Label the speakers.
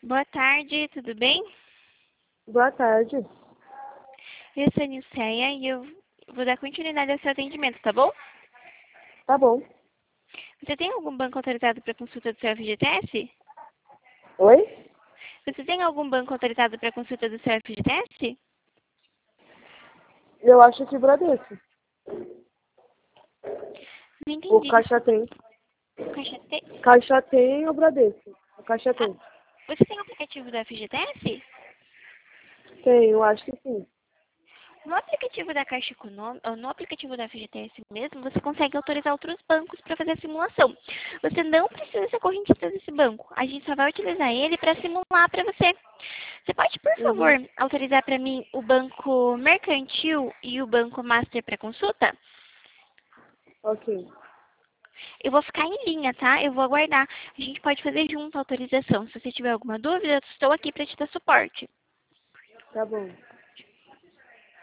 Speaker 1: Boa tarde, tudo bem?
Speaker 2: Boa tarde.
Speaker 1: Eu sou a Nilceia e eu vou dar continuidade ao seu atendimento, tá bom?
Speaker 2: Tá bom.
Speaker 1: Você tem algum banco autorizado para consulta do seu FGTS?
Speaker 2: Oi?
Speaker 1: Você tem algum banco autorizado para consulta do seu FGTS?
Speaker 2: Eu acho que Bradesco.
Speaker 1: Não
Speaker 2: O
Speaker 1: entendi,
Speaker 2: Caixa
Speaker 1: desculpa.
Speaker 2: tem.
Speaker 1: Caixa T?
Speaker 2: Caixa tem ou Bradesco? O Caixa
Speaker 1: Ah,
Speaker 2: tem.
Speaker 1: você tem o aplicativo do FGTS?
Speaker 2: Tem, eu acho que sim.
Speaker 1: No aplicativo da Caixa Econômica, ou no aplicativo da FGTS mesmo, você consegue autorizar outros bancos para fazer a simulação. Você não precisa ser correntista desse banco. A gente só vai utilizar ele para simular para você. Você pode, por favor,
Speaker 2: Uhum.
Speaker 1: autorizar para mim o banco mercantil e o banco master para consulta?
Speaker 2: Ok.
Speaker 1: Eu vou ficar em linha, tá? Eu vou aguardar. A gente pode fazer junto a autorização. Se você tiver alguma dúvida, eu estou aqui para te dar suporte.
Speaker 2: Tá bom.